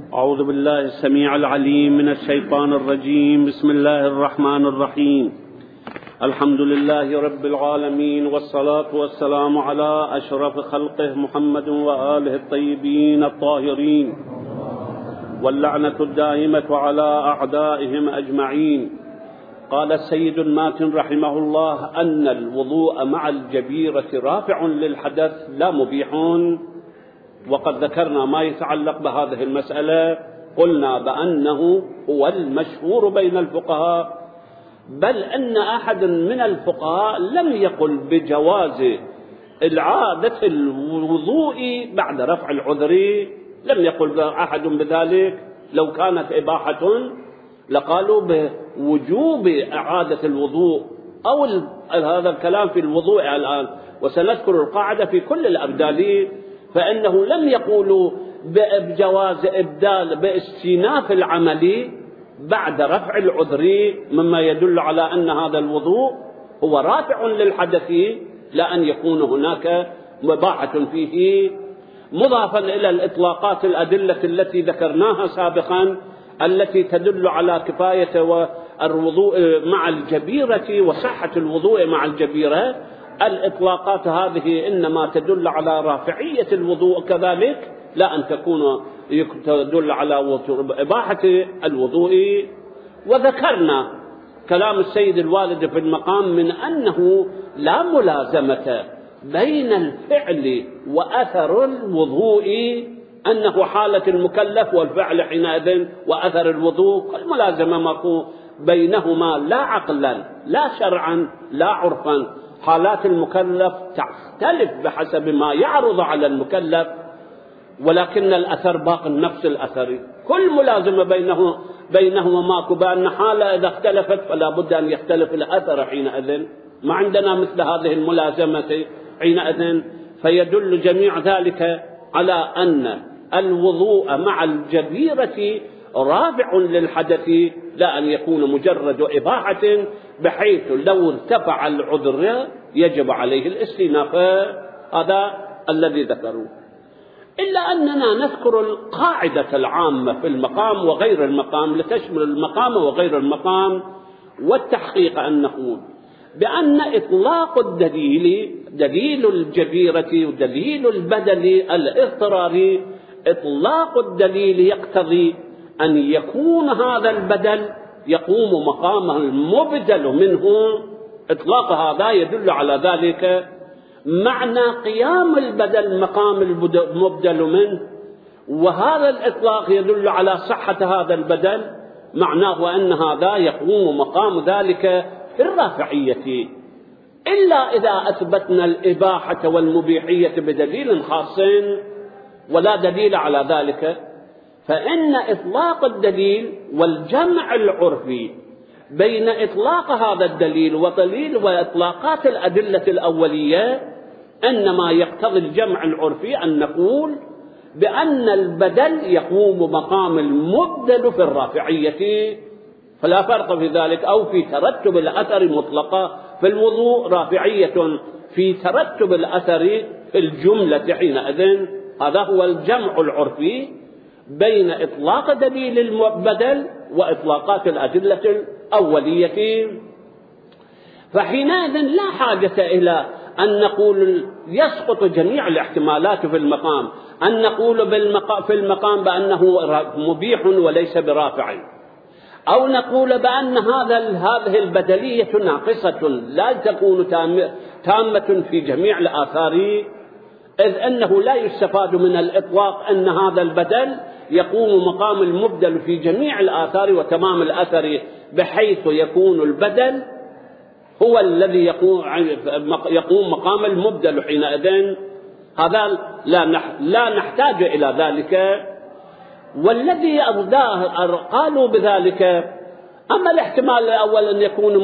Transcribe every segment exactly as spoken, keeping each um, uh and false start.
أعوذ بالله السميع العليم من الشيطان الرجيم. بسم الله الرحمن الرحيم. الحمد لله رب العالمين، والصلاة والسلام على أشرف خلقه محمد وآله الطيبين الطاهرين، واللعنة الدائمة على أعدائهم أجمعين. قال السيد الماتن رحمه الله أن الوضوء مع الجبيرة رافع للحدث لا مبيح، وقد ذكرنا ما يتعلق بهذه المسألة. قلنا بأنه هو المشهور بين الفقهاء، بل أن أحد من الفقهاء لم يقل بجواز إعادة الوضوء بعد رفع العذر، لم يقل أحد بذلك. لو كانت إباحة لقالوا بوجوب إعادة الوضوء، أو هذا الكلام في الوضوء الآن، وسنذكر القاعدة في كل الأبدال. فإنه لم يقولوا بجواز إبدال باستئناف العمل بعد رفع العذر، مما يدل على أن هذا الوضوء هو رافع للحدث، لا أن يكون هناك مباحة فيه. مضافا إلى الإطلاقات الأدلة التي ذكرناها سابقا التي تدل على كفاية الوضوء مع الجبيرة وصحة الوضوء مع الجبيرة، الإطلاقات هذه إنما تدل على رافعية الوضوء كذلك، لا أن تكون تدل على إباحة الوضوء. وذكرنا كلام السيد الوالد في المقام من أنه لا ملازمة بين الفعل وأثر الوضوء، أنه حالة المكلف والفعل حينئذ وأثر الوضوء الملازمة ماكو بينهما، لا عقلا لا شرعا لا عرفا. حالات المكلف تختلف بحسب ما يعرض على المكلف، ولكن الأثر باق نفس الأثر، كل ملازمة بينه بينهما ماكو، بأن حالة إذا اختلفت فلا بد أن يختلف الأثر حينئذ. ما عندنا مثل هذه الملازمة حينئذ، فيدل جميع ذلك على أن الوضوء مع الجبيرة رافع للحدث، لا أن يكون مجرد إباحة بحيث لو ارتفع العذر يجب عليه الاستئناف. هذا الذي ذكروه. إلا أننا نذكر القاعدة العامة في المقام وغير المقام لتشمل المقام وغير المقام، والتحقيق أن نقول بأن إطلاق الدليل، دليل الجبيرة ودليل البدل الاضطراري، إطلاق الدليل يقتضي أن يكون هذا البدل يقوم مقامه المبدل منه. إطلاق هذا يدل على ذلك. معنى قيام البدل مقام المبدل منه، وهذا الإطلاق يدل على صحة هذا البدل، معناه أن هذا يقوم مقام ذلك في الرافعية، إلا إذا أثبتنا الإباحة والمبيحية بدليل خاص ولا دليل على ذلك. فإن إطلاق الدليل والجمع العرفي بين إطلاق هذا الدليل ودليل وإطلاقات الأدلة الأولية إنما يقتضي الجمع العرفي أن نقول بأن البدل يقوم مقام المبدل في الرافعية، فلا فرق في ذلك. أو في ترتب الأثر مطلقة في الوضوء رافعية في ترتب الأثر في الجملة حينئذ. هذا هو الجمع العرفي بين إطلاق دليل البدل وإطلاقات الأدلة الأولية. فحينئذ لا حاجة إلى أن نقول يسقط جميع الاحتمالات في المقام، أن نقول في المقام بأنه مبيح وليس برافع، أو نقول بأن هذا هذه البدلية ناقصة لا تكون تامة في جميع الآثار، إذ أنه لا يستفاد من الإطلاق أن هذا البدل يقوم مقام المبدل في جميع الآثار وتمام الأثر، بحيث يكون البدل هو الذي يقوم مقام المبدل حينئذ. هذا لا نحتاج إلى ذلك. والذي قالوا بذلك، أما الاحتمال الأول أن يكون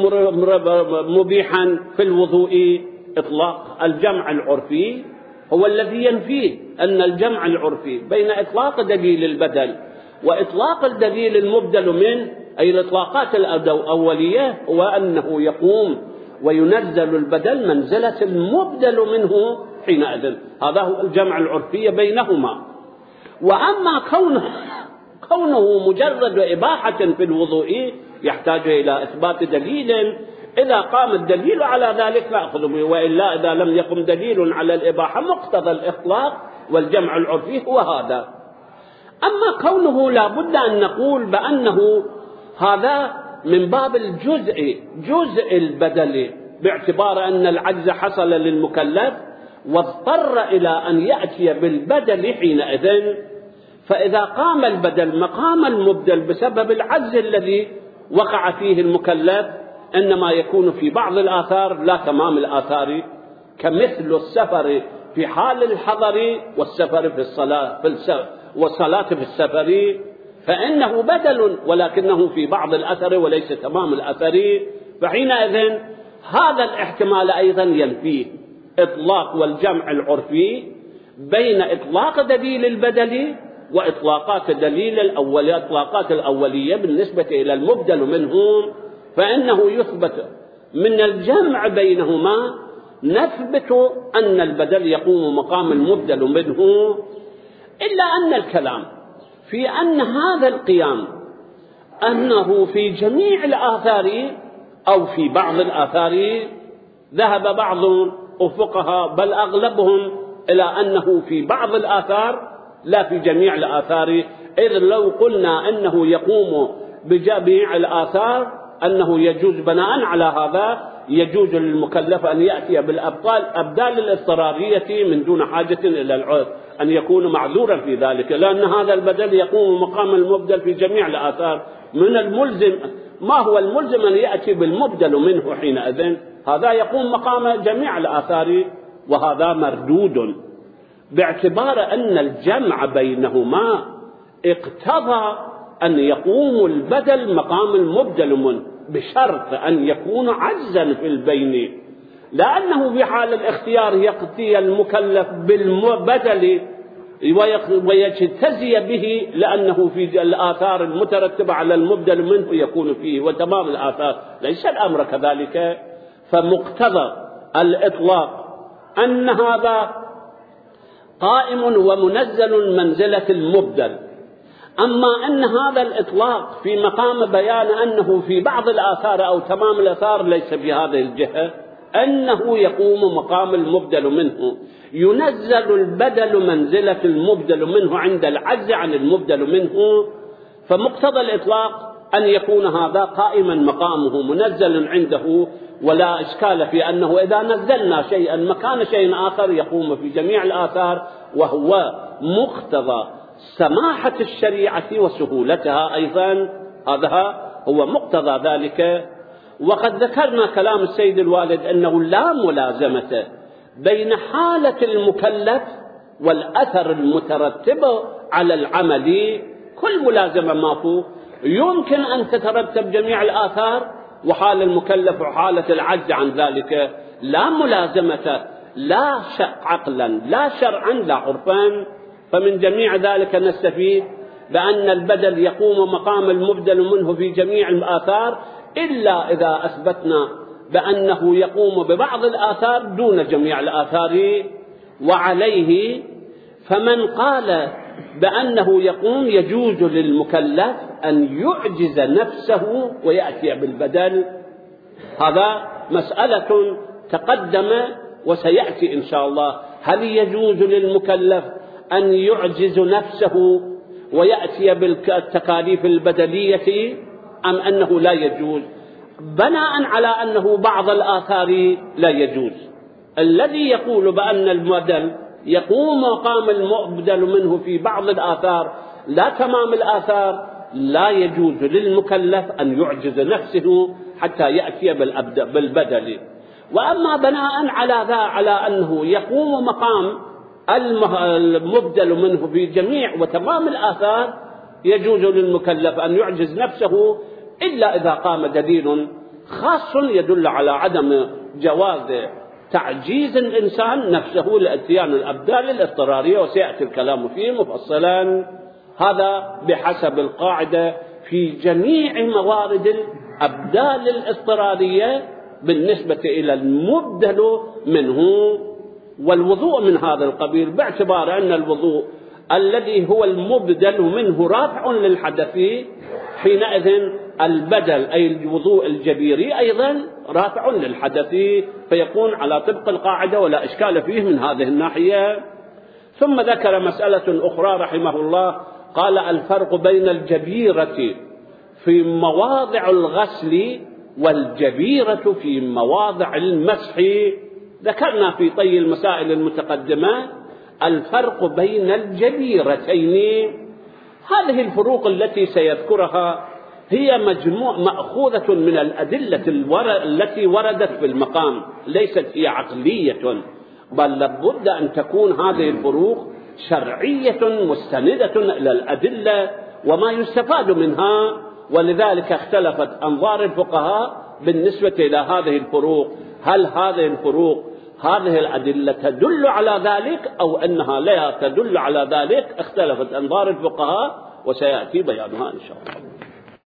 مبيحا في الوضوء، إطلاق الجمع العرفي هو الذي ينفيه أن الجمع العرفي بين إطلاق دليل البدل وإطلاق الدليل المبدل منه، أي الإطلاقات الأولية، هو أنه يقوم وينزل البدل منزلة المبدل منه حينئذ. هذا هو الجمع العرفي بينهما. وأما كونه كونه مجرد إباحة في الوضوء يحتاج إلى إثبات دليل. إذا قام الدليل على ذلك نأخذ به، وإلا إذا لم يقم دليل على الإباحة مقتضى الإطلاق والجمع العرفي هو هذا. أما كونه لا بد أن نقول بأنه هذا من باب الجزء جزء البدل، باعتبار أن العجز حصل للمكلف واضطر إلى أن يأتي بالبدل حينئذ، فإذا قام البدل مقام المبدل بسبب العجز الذي وقع فيه المكلف إنما يكون في بعض الآثار لا تمام الآثار، كمثل السفر في حال الحضر والسفر في الصلاة في السفر والصلاة في السفر، فإنه بدل ولكنه في بعض الأثر وليس تمام الأثر، فحينئذ هذا الاحتمال أيضا ينفيه إطلاق والجمع العرفي بين إطلاق دليل البدل وإطلاقات دليل الأولية. إطلاقات الأولية بالنسبة إلى المبدل منهم فإنه يثبت من الجمع بينهما نثبت أن البدل يقوم مقام المبدل منه، إلا أن الكلام في أن هذا القيام أنه في جميع الآثار أو في بعض الآثار، ذهب بعض الفقهاء بل أغلبهم إلى أنه في بعض الآثار لا في جميع الآثار، إذ لو قلنا أنه يقوم بجميع الآثار أنه يجوز بناء على هذا يجوز للمكلف أن يأتي بالأبطال أبدال الاضطرارية من دون حاجة إلى العذر، أن يكون معذورا في ذلك، لأن هذا البدل يقوم مقام المبدل في جميع الآثار. من الملزم ما هو الملزم أن يأتي بالمبدل منه حينئذ، هذا يقوم مقام جميع الآثار، وهذا مردود باعتبار أن الجمع بينهما اقتضى أن يقوم البدل مقام المبدل منه بشرط أن يكون عجزا في البين، لأنه في حال الاختيار يقضي المكلف بالبدل ويجتزي به، لأنه في الآثار المترتبة على المبدل منه يكون فيه وتمام الآثار، ليس الأمر كذلك. فمقتضى الإطلاق أن هذا قائم ومنزل منزلة المبدل، أما أن هذا الإطلاق في مقام بيان أنه في بعض الآثار أو تمام الآثار ليس بهذه الجهة، أنه يقوم مقام المبدل منه، ينزل البدل منزلة المبدل منه عند العجز عن المبدل منه، فمقتضى الإطلاق أن يكون هذا قائما مقامه منزل عنده، ولا إشكال في أنه إذا نزلنا شيئا مكان شيء آخر يقوم في جميع الآثار، وهو مقتضى سماحة الشريعة وسهولتها أيضا، هذا هو مقتضى ذلك. وقد ذكرنا كلام السيد الوالد أنه لا ملازمة بين حالة المكلف والأثر المترتب على العمل، كل ملازمة ما فوق يمكن أن تترتب جميع الآثار، وحال المكلف وحالة العجز عن ذلك لا ملازمة، لا عقلا لا شرعا لا عرفا. فمن جميع ذلك نستفيد بأن البدل يقوم مقام المبدل منه في جميع الآثار، إلا إذا أثبتنا بأنه يقوم ببعض الآثار دون جميع الآثار. وعليه فمن قال بأنه يقوم يجوز للمكلف أن يعجز نفسه ويأتي بالبدل، هذا مسألة تقدم وسيأتي إن شاء الله. هل يجوز للمكلف أن يعجز نفسه ويأتي بالتكاليف البدلية أم أنه لا يجوز؟ بناء على أنه بعض الآثار لا يجوز، الذي يقول بأن المبدل يقوم مقام المبدل منه في بعض الآثار لا تمام الآثار، لا يجوز للمكلف أن يعجز نفسه حتى يأتي بالبدل. وأما بناء على ذا على أنه يقوم مقام المبدل منه في جميع وتمام الآثار، يجوز للمكلف أن يعجز نفسه إلا إذا قام دليل خاص يدل على عدم جواز تعجيز الإنسان نفسه لاتيان الأبدال الاضطرارية، وسيأتي الكلام فيه مفصلا. هذا بحسب القاعدة في جميع موارد الأبدال الاضطرارية بالنسبة إلى المبدل منه. والوضوء من هذا القبيل باعتبار أن الوضوء الذي هو المبدل منه رافع للحدث، حينئذ البدل أي الوضوء الجبيري أيضا رافع للحدث، فيكون على طبق القاعدة ولا إشكال فيه من هذه الناحية. ثم ذكر مسألة أخرى رحمه الله، قال الفرق بين الجبيرة في مواضع الغسل والجبيرة في مواضع المسح. ذكرنا في طي المسائل المتقدمة الفرق بين الجبيرتين. هذه الفروق التي سيذكرها هي مجموع مأخوذة من الأدلة التي وردت في المقام، ليست هي عقلية، بل لابد أن تكون هذه الفروق شرعية مستندة إلى الأدلة وما يستفاد منها. ولذلك اختلفت أنظار الفقهاء بالنسبة إلى هذه الفروق، هل هذه الفروق هذه الأدلة تدل على ذلك أو أنها لا تدل على ذلك. اختلفت أنظار الفقهاء وسيأتي بيانها إن شاء الله.